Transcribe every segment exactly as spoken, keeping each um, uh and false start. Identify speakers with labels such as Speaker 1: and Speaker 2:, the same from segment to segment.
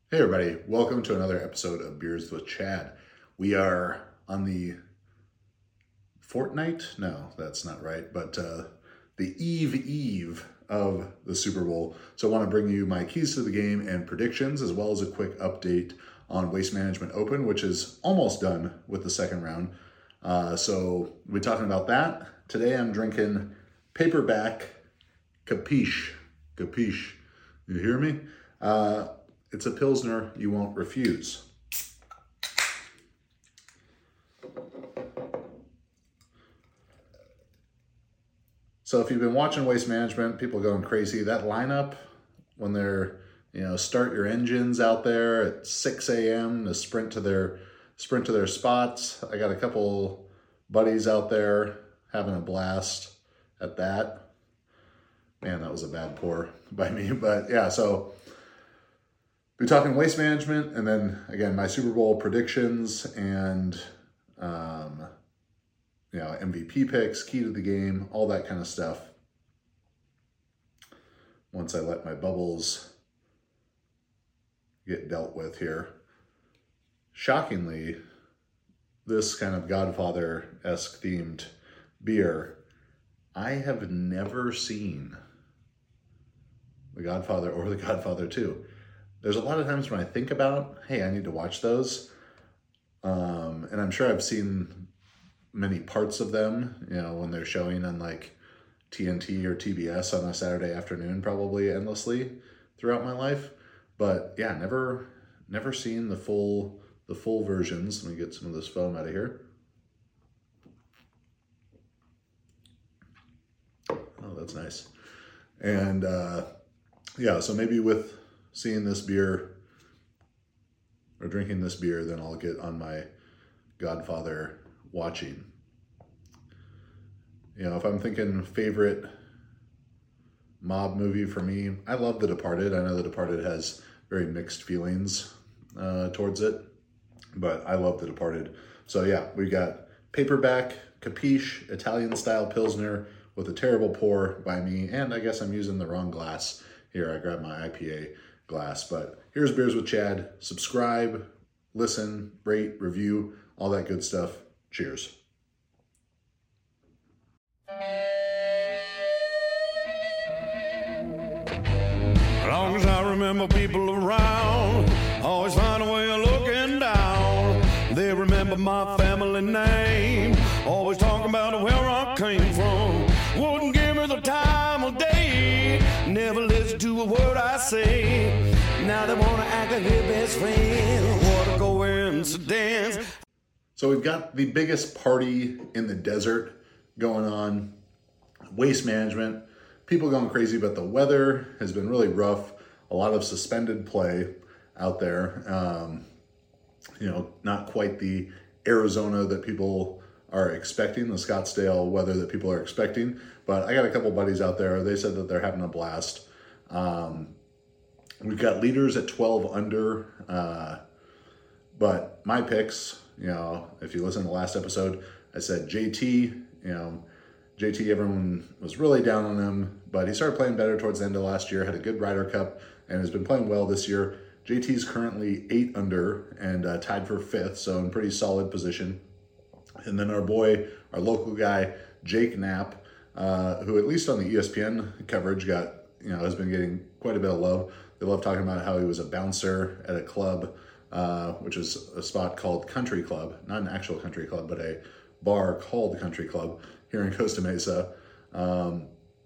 Speaker 1: Hey everybody, welcome to another episode of Beers with Chad. We are on the fortnight? No, that's not right, but uh, the eve eve of the Super Bowl. So I want to bring you my keys to the game and predictions, as well as a quick update on Waste Management Open, which is almost done with the second round. Uh, so we'll be talking about that. Today I'm drinking Paperback Capiche. Capiche. You hear me? Uh, It's a Pilsner you won't refuse. So if you've been watching Waste Management, people going crazy. That lineup, when they're, you know, start your engines out there at six a.m. to sprint to their sprint to their spots. I got a couple buddies out there having a blast at that. Man, that was a bad pour by me. But yeah, so we're talking Waste Management, and then again my Super Bowl predictions and um, you know M V P picks, key to the game, all that kind of stuff. Once I let my bubbles get dealt with here, shockingly, this kind of Godfather-esque themed beer, I have never seen The Godfather or The Godfather two. There's a lot of times when I think about, hey, I need to watch those. Um, and I'm sure I've seen many parts of them, you know, when they're showing on like T N T or T B S on a Saturday afternoon, probably endlessly throughout my life. But yeah, never, never seen the full, the full versions. Let me get some of this foam out of here. Oh, that's nice. And uh, yeah, so maybe with seeing this beer or drinking this beer, then I'll get on my Godfather watching. You know, if I'm thinking favorite mob movie for me, I love The Departed. I know The Departed has very mixed feelings uh, towards it, but I love The Departed. So yeah, we got Paperback Capiche Italian style Pilsner with a terrible pour by me, and I guess I'm using the wrong glass here. I grabbed my I P A glass, but here's Beers with Chad. Subscribe, listen, rate, review, all that good stuff. Cheers.
Speaker 2: As long as I remember people around, always find a way of looking down. They remember my family name, always talking about where I came from. Wouldn't give me the time of day, never listen to a word I say. Now they want to act like their best friend. What a coincidence.
Speaker 1: So we've got the biggest party in the desert going on. Waste Management. People going crazy, but the weather has been really rough. A lot of suspended play out there. Um, you know, not quite the Arizona that people are expecting, the Scottsdale weather that people are expecting. But I got a couple buddies out there. They said that they're having a blast. Um, we've got leaders at twelve under. Uh, but my picks, you know, if you listen to the last episode, I said J T, you know, J T, everyone was really down on him, but he started playing better towards the end of last year, had a good Ryder Cup, and has been playing well this year. J T's currently eight under and uh, tied for fifth, so in pretty solid position. And then our boy, our local guy, Jake Knapp, uh, who at least on the E S P N coverage got, you know, has been getting quite a bit of love. They love talking about how he was a bouncer at a club, uh, which is a spot called Country Club, not an actual country club, but a bar called Country Club here in Costa Mesa. Um,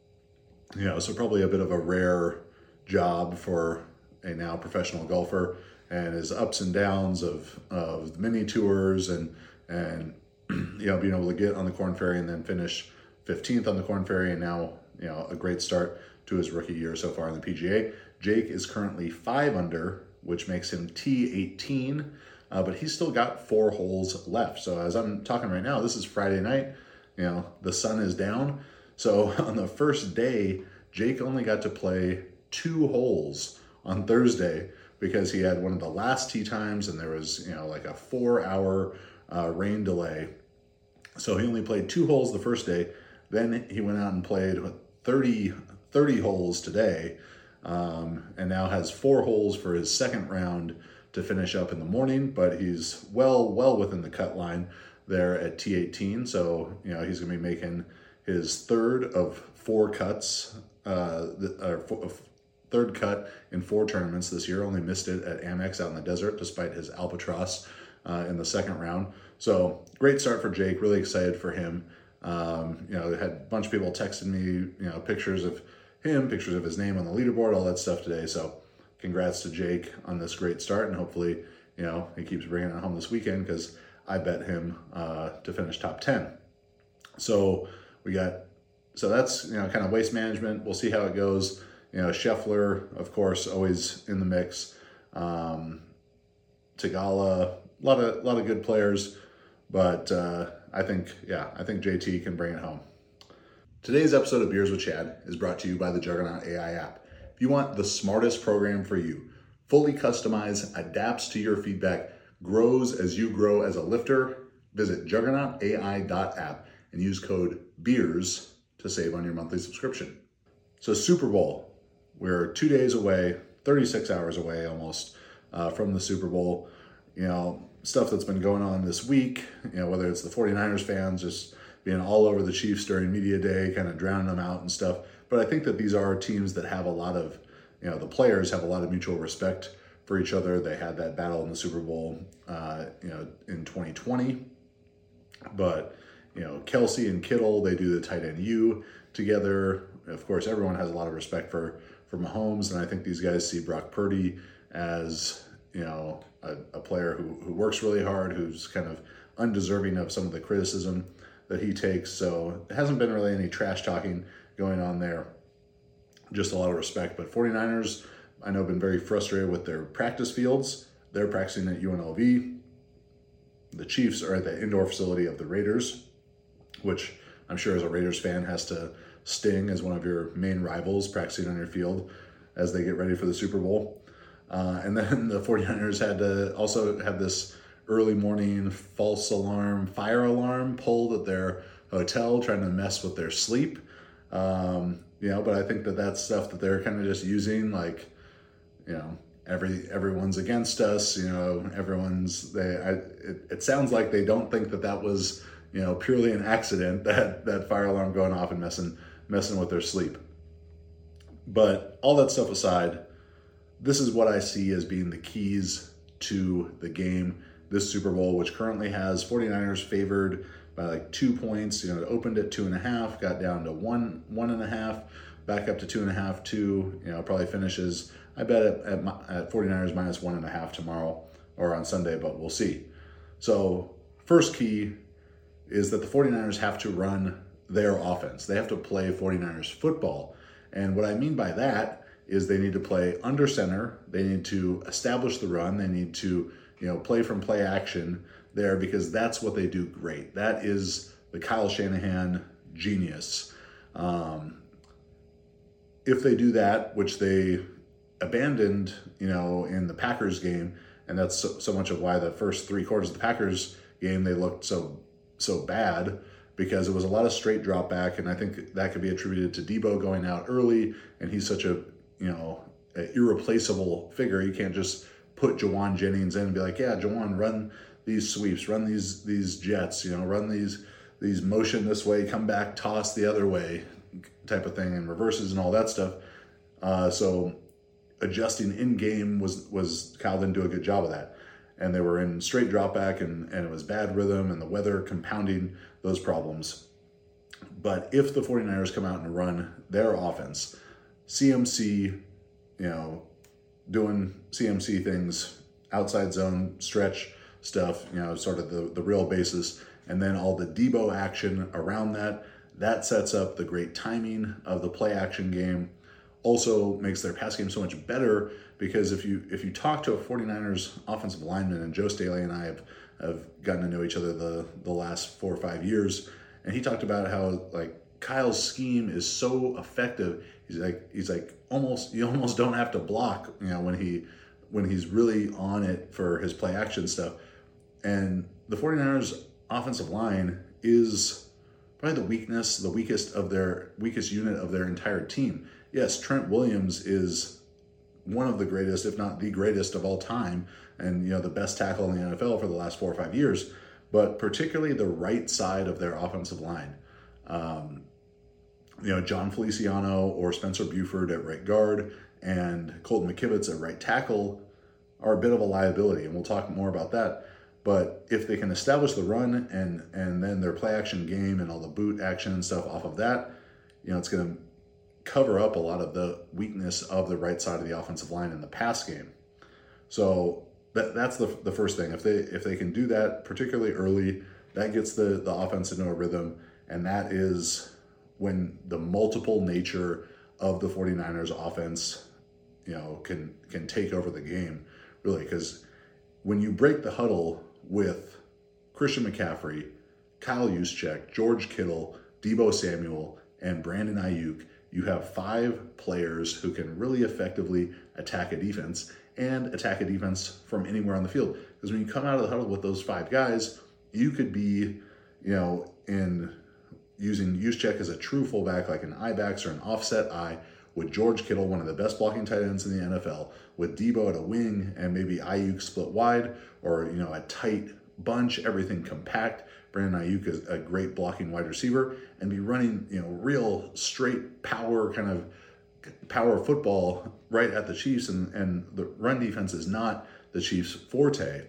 Speaker 1: you know, so probably a bit of a rare job for a now professional golfer, and his ups and downs of, of mini tours and, and, you know, being able to get on the Korn Ferry and then finish fifteenth on the Korn Ferry, and now, you know, a great start to his rookie year so far in the P G A. Jake is currently five under, which makes him T eighteen, uh, but he's still got four holes left. So as I'm talking right now, this is Friday night, you know, the sun is down. So on the first day, Jake only got to play two holes on Thursday because he had one of the last tee times and there was, you know, like a four hour uh, rain delay. So he only played two holes the first day. Then he went out and played thirty, thirty holes today. um, and now has four holes for his second round to finish up in the morning, but he's well, well within the cut line there at T eighteen. So, you know, he's going to be making his third of four cuts, uh, or four, third cut in four tournaments this year. Only missed it at Amex out in the desert, despite his albatross uh, in the second round. So great start for Jake. Really excited for him. Um, you know, had a bunch of people texting me, you know, pictures of him, pictures of his name on the leaderboard, all that stuff today. So congrats to Jake on this great start, and hopefully, you know, he keeps bringing it home this weekend, because I bet him uh, to finish top ten. So we got, so that's, you know, kind of Waste Management. We'll see how it goes. You know, Scheffler, of course, always in the mix. Um, Tagala, a lot of, lot of good players, but uh, I think, yeah, I think J T can bring it home. Today's episode of Beers with Chad is brought to you by the Juggernaut A I app. If you want the smartest program for you, fully customized, adapts to your feedback, grows as you grow as a lifter, visit juggernaut A I dot app and use code BEERS to save on your monthly subscription. So Super Bowl, we're two days away, thirty-six hours away almost uh, from the Super Bowl. You know, stuff that's been going on this week, you know, whether it's the 49ers fans just being all over the Chiefs during media day, kind of drowning them out and stuff. But I think that these are teams that have a lot of, you know, the players have a lot of mutual respect for each other. They had that battle in the Super Bowl, uh, you know, in twenty twenty. But, you know, Kelsey and Kittle, they do the tight end U together. Of course, everyone has a lot of respect for, for Mahomes. And I think these guys see Brock Purdy as, you know, a, a player who, who works really hard, who's kind of undeserving of some of the criticism that he takes. So it hasn't been really any trash talking going on there. Just a lot of respect. But 49ers, I know, have been very frustrated with their practice fields. They're practicing at U N L V. The Chiefs are at the indoor facility of the Raiders, which I'm sure as a Raiders fan has to sting as one of your main rivals practicing on your field as they get ready for the Super Bowl. Uh, and then the 49ers had to also have this early morning false alarm, fire alarm pulled at their hotel, trying to mess with their sleep. Um, you know, but I think that that's stuff that they're kind of just using, like, you know, every everyone's against us, you know, everyone's, they, I, it, it sounds like they don't think that that was, you know, purely an accident, that, that fire alarm going off and messing, messing with their sleep. But all that stuff aside, this is what I see as being the keys to the game this Super Bowl, which currently has 49ers favored by like two points. You know, it opened at two and a half, got down to one, one and a half, back up to two and a half, two, you know, probably finishes, I bet at, at, at 49ers minus one and a half tomorrow or on Sunday, but we'll see. So first key is that the 49ers have to run their offense. They have to play 49ers football. And what I mean by that is they need to play under center. They need to establish the run. They need to, you know, play from play action there, because that's what they do great. That is the Kyle Shanahan genius. Um, if they do that, which they abandoned, you know, in the Packers game, and that's so, so much of why the first three quarters of the Packers game, they looked so, so bad, because it was a lot of straight drop back. And I think that could be attributed to Debo going out early, and he's such a, you know, a irreplaceable figure. You can't just put Jawan Jennings in and be like, yeah, Jawan, run these sweeps, run these these jets, you know, run these these motion this way, come back, toss the other way type of thing, and reverses and all that stuff. Uh, so adjusting in game was was Kyle didn't do a good job of that. And they were in straight drop back, and, and it was bad rhythm, and the weather compounding those problems. But if the 49ers come out and run their offense, C M C, you know, doing C M C things, outside zone, stretch stuff, you know, sort of the, the real basis, and then all the Debo action around that, that sets up the great timing of the play action game. Also makes their pass game so much better, because if you if you talk to a 49ers offensive lineman, and Joe Staley and I have, have gotten to know each other the, the last four or five years, and he talked about how, like, Kyle's scheme is so effective. He's like, he's like almost, you almost don't have to block, you know, when he, when he's really on it for his play action stuff. And the 49ers offensive line is probably the weakness, the weakest of their weakest unit of their entire team. yes, Trent Williams is one of the greatest, if not the greatest of all time, and you know the best tackle in the N F L for the last four or five years, but particularly the right side of their offensive line. Um, you know, John Feliciano or Spencer Buford at right guard and Colton McKivitz at right tackle are a bit of a liability, and we'll talk more about that. But if they can establish the run and and then their play action game and all the boot action and stuff off of that, you know, it's going to cover up a lot of the weakness of the right side of the offensive line in the pass game. So that that's the the first thing. If they if they can do that, particularly early, that gets the, the offense into a rhythm, and that is when the multiple nature of the 49ers offense, you know, can can take over the game, really. Because when you break the huddle with Christian McCaffrey, Kyle Juszczyk, George Kittle, Deebo Samuel, and Brandon Ayuk, you have five players who can really effectively attack a defense and attack a defense from anywhere on the field. Because when you come out of the huddle with those five guys, you could be, you know, in using Juszczyk as a true fullback, like an I-backs or an offset I, with George Kittle, one of the best blocking tight ends in the N F L, with Deebo at a wing and maybe Ayuk split wide, or, you know, a tight bunch, everything compact. Brandon Ayuk is a great blocking wide receiver, and be running, you know, real straight power kind of power football right at the Chiefs, and, and the run defense is not the Chiefs' forte.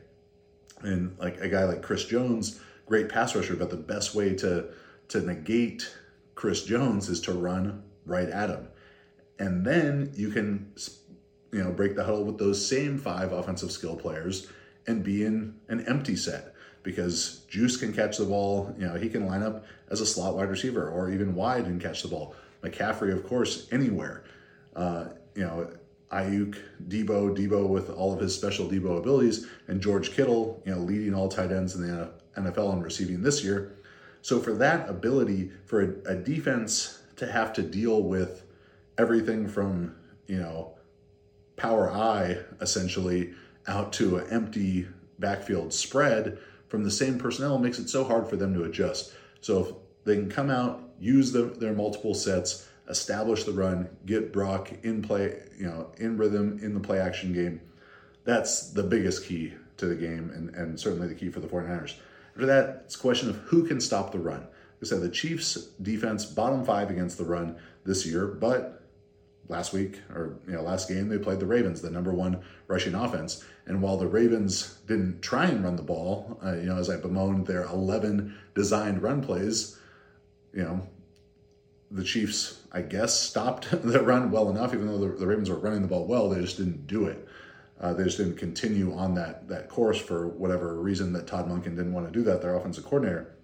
Speaker 1: And like a guy like Chris Jones, great pass rusher, but the best way to to negate Chris Jones is to run right at him. And then you can, you know, break the huddle with those same five offensive skill players and be in an empty set, because Juice can catch the ball. You know, he can line up as a slot wide receiver or even wide and catch the ball. McCaffrey, of course, anywhere. Uh, you know, Ayuk, Deebo, Deebo with all of his special Deebo abilities, and George Kittle, you know, leading all tight ends in the N F L in receiving this year. So for that ability, for a, a defense to have to deal with everything from, you know, power I, essentially, out to an empty backfield spread from the same personnel makes it so hard for them to adjust. So if they can come out, use the, their multiple sets, establish the run, get Brock in play, you know, in rhythm in the play action game, that's the biggest key to the game, and, and certainly the key for the 49ers. After that, it's a question of who can stop the run. Like I said, the Chiefs defense bottom five against the run this year, but last week, or you know, last game, they played the Ravens, the number one rushing offense. And while the Ravens didn't try and run the ball, uh, you know, as I bemoaned their eleven designed run plays, you know, the Chiefs, I guess, stopped the run well enough, even though the, the Ravens were running the ball well, they just didn't do it. Uh, they just didn't continue on that that course for whatever reason that Todd Monken didn't want to do that, their offensive coordinator.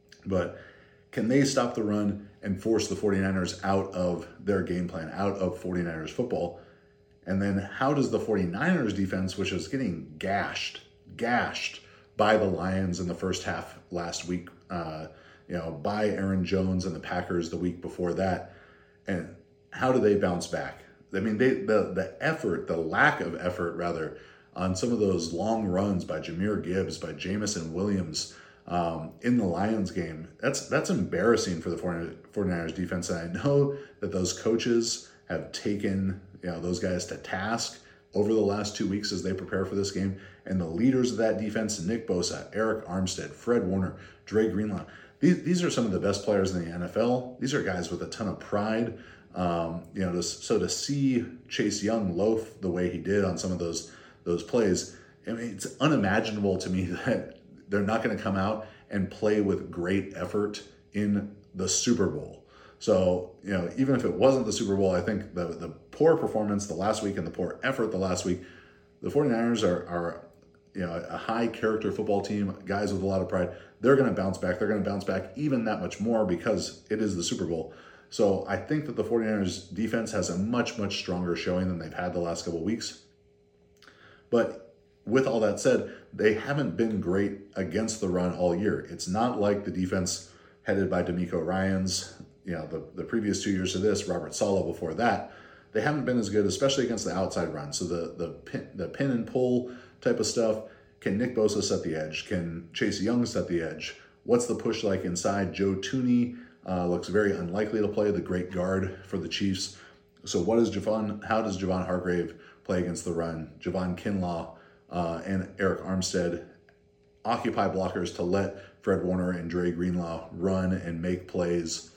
Speaker 1: But can they stop the run and force the 49ers out of their game plan, out of 49ers football? And then how does the 49ers defense, which is getting gashed, gashed by the Lions in the first half last week, uh, you know, by Aaron Jones and the Packers the week before that, and how do they bounce back? I mean, they, the the effort, the lack of effort, rather, on some of those long runs by Jahmyr Gibbs, by Jameson Williams um, in the Lions game, that's that's embarrassing for the 49ers defense. And I know that those coaches have taken, you know, those guys to task over the last two weeks as they prepare for this game. And the leaders of that defense, Nick Bosa, Eric Armstead, Fred Warner, Dre Greenlaw, these, these are some of the best players in the N F L. These are guys with a ton of pride. Um, you know, to, so to see Chase Young loaf the way he did on some of those those plays, I mean, it's unimaginable to me that they're not going to come out and play with great effort in the Super Bowl. So, you know, even if it wasn't the Super Bowl, I think the the poor performance the last week and the poor effort the last week, the 49ers are, are you know, a high character football team, guys with a lot of pride. They're going to bounce back. They're going to bounce back even that much more because it is the Super Bowl. So I think that the 49ers defense has a much, much stronger showing than they've had the last couple of weeks. But with all that said, they haven't been great against the run all year. It's not like the defense headed by DeMeco Ryans, you know, the, the previous two years of this, Robert Saleh before that. They haven't been as good, especially against the outside run. So the, the, pin, the pin and pull type of stuff, can Nick Bosa set the edge? Can Chase Young set the edge? What's the push like inside? Joe Thuney Uh, looks very unlikely to play, the great guard for the Chiefs. so what is Javon, how does Javon Hargrave play against the run? Javon Kinlaw uh, and Eric Armstead occupy blockers to let Fred Warner and Dre Greenlaw run and make plays.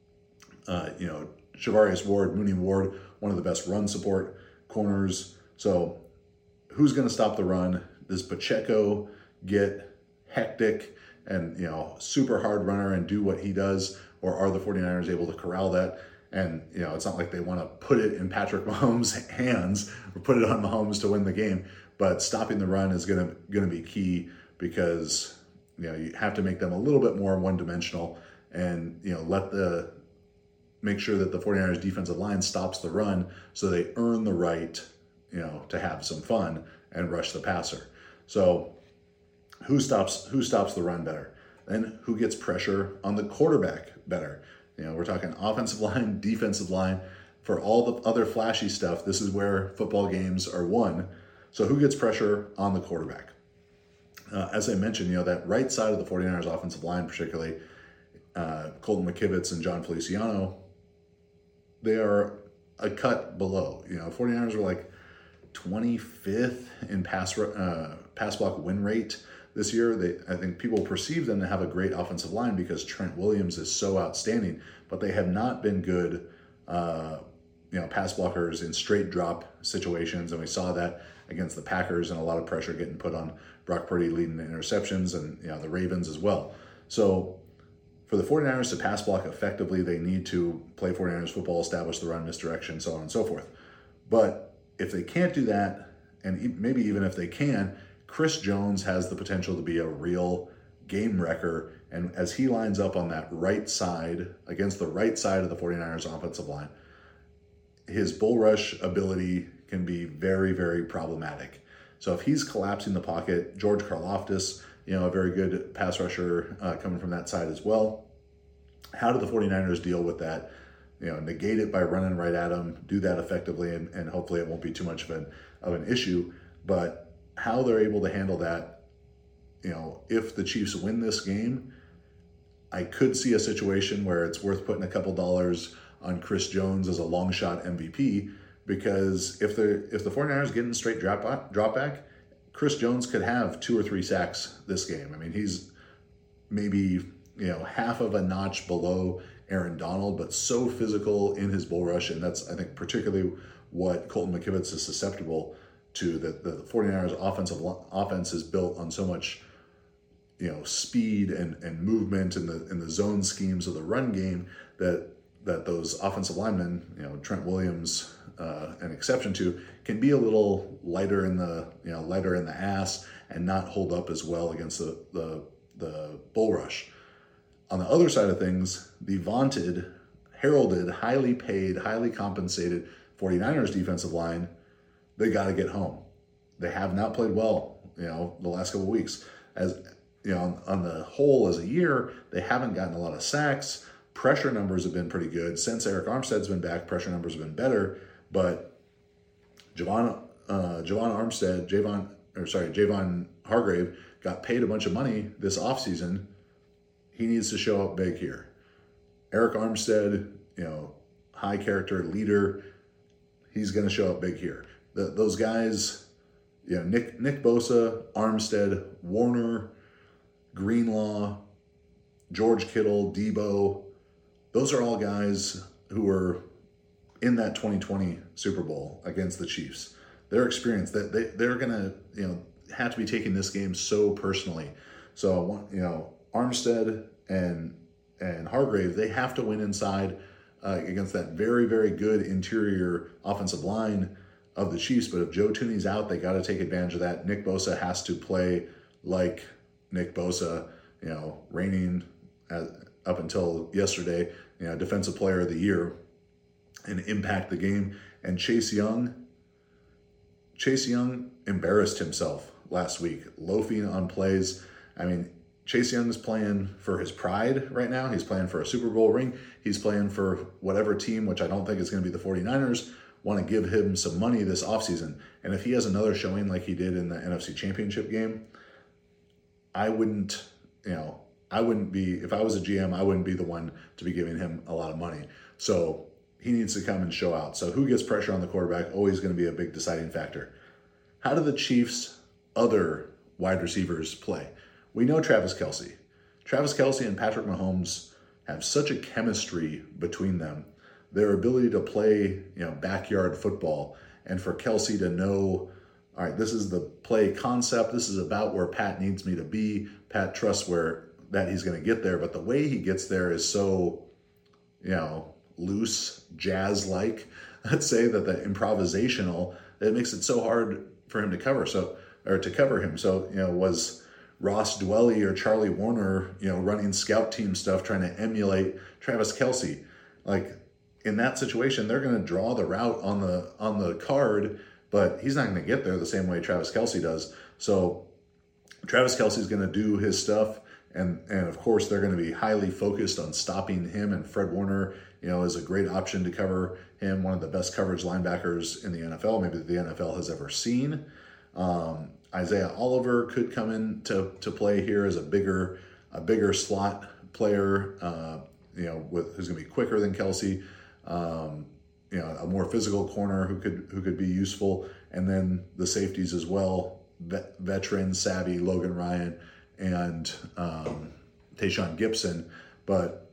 Speaker 1: Uh, you know, Shavarius Ward, Mooney Ward, one of the best run support corners. So who's going to stop the run? Does Pacheco get hectic and, you know, super hard runner and do what he does? Or are the 49ers able to corral that? And, you know, it's not like they want to put it in Patrick Mahomes' hands or put it on Mahomes to win the game, but stopping the run is going to going to be key because, you know, you have to make them a little bit more one-dimensional and, you know, let the make sure that the 49ers defensive line stops the run so they earn the right, you know, to have some fun and rush the passer. So who stops who stops the run better? Then who gets pressure on the quarterback better? You know, we're talking offensive line, defensive line. For all the other flashy stuff, this is where football games are won. So who gets pressure on the quarterback? Uh, as I mentioned, you know, that right side of the 49ers offensive line, particularly uh, Colton McKivitz and John Feliciano, they are a cut below. You know, 49ers are like twenty-fifth in pass uh, pass block win rate this year. They, I think people perceive them to have a great offensive line because Trent Williams is so outstanding, but they have not been good, uh, you know, pass blockers in straight drop situations, and we saw that against the Packers and a lot of pressure getting put on Brock Purdy leading the interceptions and, you know, the Ravens as well. So for the 49ers to pass block effectively, they need to play 49ers football, establish the run, misdirection, so on and so forth. But if they can't do that, and maybe even if they can, Chris Jones has the potential to be a real game wrecker. And as he lines up on that right side, against the right side of the 49ers offensive line, his bull rush ability can be very, very problematic. So if he's collapsing the pocket, George Karlaftis, you know, a very good pass rusher uh, coming from that side as well. How do the 49ers deal with that? You know, negate it by running right at him, do that effectively, and, and hopefully it won't be too much of an, of an issue. But how they're able to handle that, you know, if the Chiefs win this game, I could see a situation where it's worth putting a couple dollars on Chris Jones as a long shot M V P, because if the if the 49ers get in straight drop back, drop back, Chris Jones could have two or three sacks this game. I mean, he's maybe, you know, half of a notch below Aaron Donald, but so physical in his bull rush, and that's, I think, particularly what Colton McKivitz is susceptible to. That the 49ers offensive offense is built on so much, you know, speed and, and movement in the in the zone schemes of the run game that that those offensive linemen, you know, Trent Williams, uh, an exception to, can be a little lighter in the you know lighter in the ass and not hold up as well against the the, the bull rush. On the other side of things, the vaunted, heralded, highly paid, highly compensated 49ers defensive line, they got to get home. They have not played well, you know, the last couple of weeks. As you know, on, on the whole, as a year, they haven't gotten a lot of sacks. Pressure numbers have been pretty good. Since Eric Armstead's been back, pressure numbers have been better. But Javon, uh, Javon Armstead, Javon, or sorry, Javon Hargrave got paid a bunch of money this offseason. He needs to show up big here. Eric Armstead, you know, high character leader, he's going to show up big here. The, those guys, you know, Nick Nick Bosa, Armstead, Warner, Greenlaw, George Kittle, Debo, those are all guys who were in that twenty twenty Super Bowl against the Chiefs. They're experienced. That they, they're going to, you know, have to be taking this game so personally. So, you know, Armstead and and Hargrave, they have to win inside uh, against that very, very good interior offensive line of the Chiefs. But if Joe Thuney's out, they got to take advantage of that. Nick Bosa has to play like Nick Bosa, you know, reigning as, up until yesterday, you know, Defensive Player of the Year, and impact the game. And Chase Young, Chase Young embarrassed himself last week, loafing on plays. I mean, Chase Young is playing for his pride right now. He's playing for a Super Bowl ring. He's playing for whatever team, which I don't think is going to be the 49ers, want to give him some money this offseason. And if he has another showing like he did in the N F C Championship game, I wouldn't, you know, I wouldn't be, if I was a G M, I wouldn't be the one to be giving him a lot of money. So he needs to come and show out. So who gets pressure on the quarterback, always going to be a big deciding factor. How do the Chiefs' other wide receivers play? We know Travis Kelce. Travis Kelce and Patrick Mahomes have such a chemistry between them. Their ability to play, you know, backyard football, and for Kelce to know, all right, this is the play concept. This is about where Pat needs me to be. Pat trusts where that he's going to get there, but the way he gets there is so, you know, loose, jazz-like. I'd say that the improvisational, it makes it so hard for him to cover. So, or to cover him. So, you know, was Ross Dwelly or Charlie Warner, you know, running scout team stuff, trying to emulate Travis Kelce. Like, in that situation, they're going to draw the route on the on the card, but he's not going to get there the same way Travis Kelce does. So Travis Kelce is going to do his stuff, and and of course they're going to be highly focused on stopping him. And Fred Warner, you know, is a great option to cover him, one of the best coverage linebackers in the N F L, maybe the N F L has ever seen. Um, Isaiah Oliver could come in to to play here as a bigger a bigger slot player, uh, you know, with who's going to be quicker than Kelce. Um, you know, a more physical corner who could who could be useful, and then the safeties as well, vet, veteran savvy Logan Ryan and um, Tayshaun Gibson. But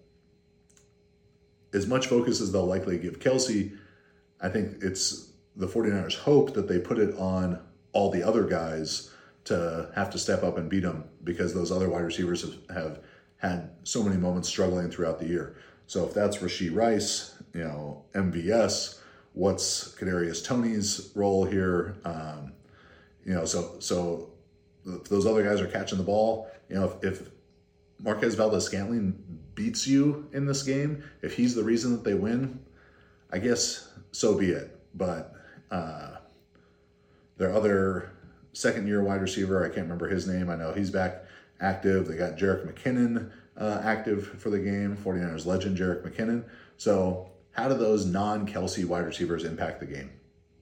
Speaker 1: as much focus as they'll likely give Kelce, I think it's the 49ers' hope that they put it on all the other guys to have to step up and beat them, because those other wide receivers have, have had so many moments struggling throughout the year. So if that's Rashee Rice, you know, M V S, what's Kadarius Toney's role here? Um, you know, so so if those other guys are catching the ball, you know, if, if Marquez Valdes-Scantling beats you in this game, if he's the reason that they win, I guess so be it. But uh, their other second-year wide receiver, I can't remember his name. I know he's back active. They got Jerick McKinnon uh, active for the game, 49ers legend Jerick McKinnon. So how do those non-Kelce wide receivers impact the game?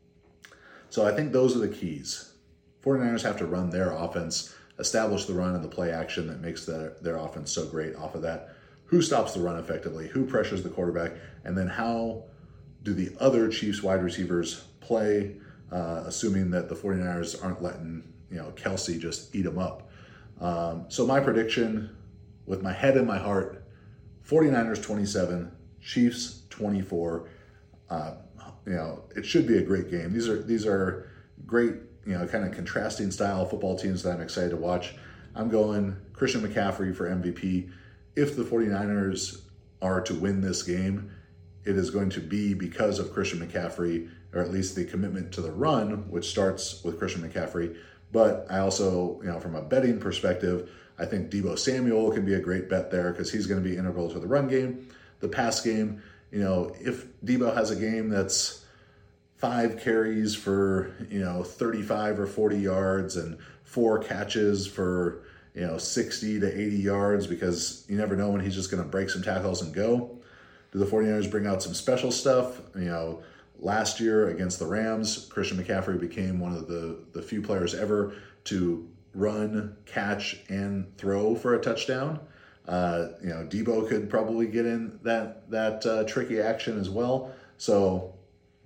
Speaker 1: So I think those are the keys. 49ers have to run their offense, establish the run and the play action that makes their, their offense so great off of that. Who stops the run effectively? Who pressures the quarterback? And then how do the other Chiefs wide receivers play, uh, assuming that the 49ers aren't letting, you know, Kelce just eat them up? Um, so my prediction, with my head in my heart, 49ers twenty-seven, Chiefs twenty-four. Uh, you know, it should be a great game. These are these are great, you know, kind of contrasting style football teams that I'm excited to watch. I'm going Christian McCaffrey for M V P. If the 49ers are to win this game, it is going to be because of Christian McCaffrey, or at least the commitment to the run, which starts with Christian McCaffrey. But I also, you know, from a betting perspective, I think Deebo Samuel can be a great bet there, because he's going to be integral to the run game. The pass game, you know, if Deebo has a game that's five carries for, you know, thirty-five or forty yards and four catches for, you know, sixty to eighty yards, because you never know when he's just going to break some tackles and go. Do the 49ers bring out some special stuff? You know, last year against the Rams, Christian McCaffrey became one of the, the few players ever to run, catch, and throw for a touchdown. Uh, you know, Deebo could probably get in that that uh, tricky action as well. So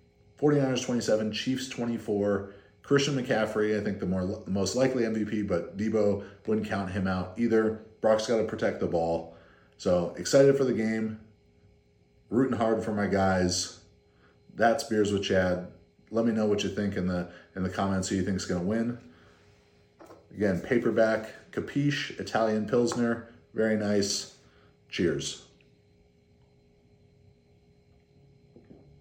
Speaker 1: 49ers twenty-seven, Chiefs twenty-four. Christian McCaffrey, I think the more the most likely M V P, but Deebo wouldn't count him out either. Brock's got to protect the ball. So excited for the game. Rooting hard for my guys. That's Beers with Chad. Let me know what you think in the in the comments who you think is going to win. Again, paperback, Capiche, Italian Pilsner. Very nice. Cheers.